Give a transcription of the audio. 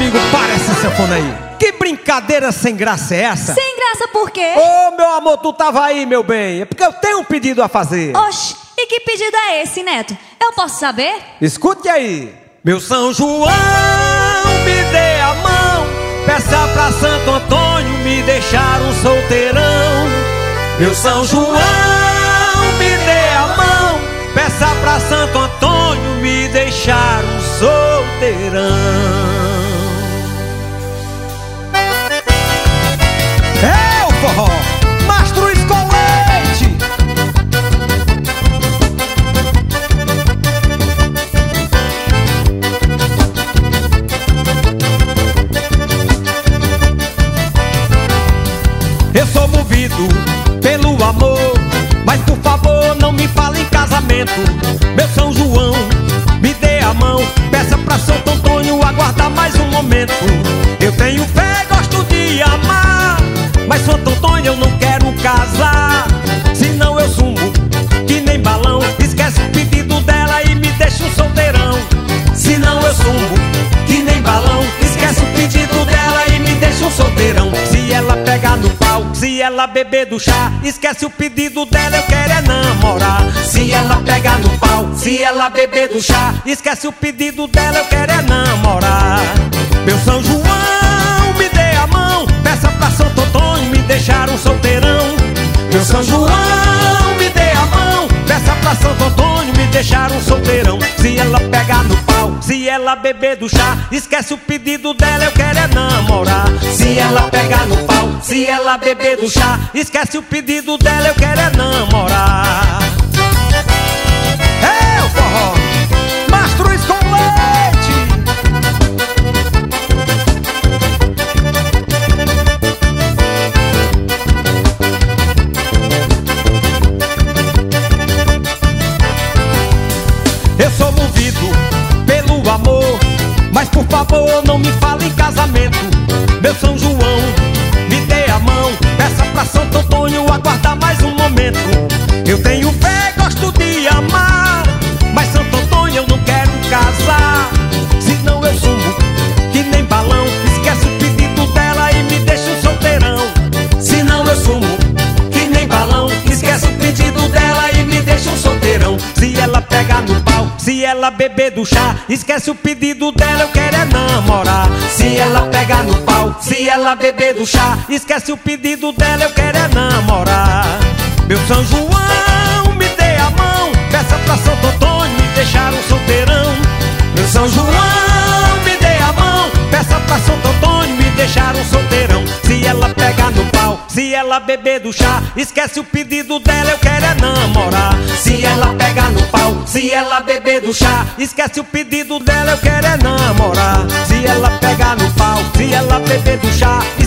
amigo, para essa sanfona aí. Que brincadeira sem graça é essa? Sem graça por quê? Ô, meu amor, tu tava aí, meu bem. É porque eu tenho um pedido a fazer. Oxe, e que pedido é esse, Neto? Eu posso saber? Escute aí. Meu São João, me dê a mão. Peça pra Santo Antônio me deixar um solteirão. Meu São João, me dê a mão. Peça pra Santo Antônio me deixar um solteirão. É o forró, Mastruz com leite. Eu sou movido pelo amor, mas por favor não me fale em casamento. Meu São João, me dê a mão. Peça pra Santo Antônio aguardar mais um momento. Eu tenho fé, gosto de amar, mas Santo Antônio eu não quero casar. Senão eu sumo que nem balão. Esquece o pedido dela e me deixa um solteirão. Senão eu sumo que nem balão. Esquece o pedido dela e me deixa um solteirão. Se ela pegar no pau, se ela beber do chá, esquece o pedido dela, eu quero é namorar. Se ela pegar no pau, se ela beber do chá, esquece o pedido dela, eu quero é namorar. Meu São João, me dê a mão. Peça pra Santo Antônio me deixar um solteirão. Meu São João, me dê a mão. Peça pra Santo Antônio me deixar um solteirão. Se ela pegar no pau, se ela beber do chá, esquece o pedido dela, eu quero é namorar. Se ela pegar no pau, se ela beber do chá, esquece o pedido dela, eu quero é namorar. É o forró, Mastruz com leite. Eu sou movido pelo amor, mas por favor não me fale em casamento. Meu São João, me dê a mão. Peça pra Santo Antônio aguardar mais um momento. Eu tenho fé, gosto de amar, mas Santo Antônio eu não quero casar. Senão eu sumo que nem balão. Esquece o pedido dela e me deixa um solteirão. Senão eu sumo que nem balão. Esquece o pedido dela e me deixa um solteirão. Se ela pegar no pau, se ela beber do chá, esquece o pedido dela, eu quero é namorar. Se ela pegar no pau, se ela beber do chá, esquece o pedido dela, eu quero é namorar. Meu São João, me dê a mão. Peça pra Santo Antônio me deixar um solteirão. Meu São João, me dê a mão. Peça pra Santo Antônio me deixar um solteirão. Se ela pegar no pau, se ela beber do chá, esquece o pedido dela, eu quero é namorar. Se ela pegar no pau, se ela beber do chá, esquece o pedido dela, eu quero é namorar. Se ela pegar no pau, se ela beber do chá,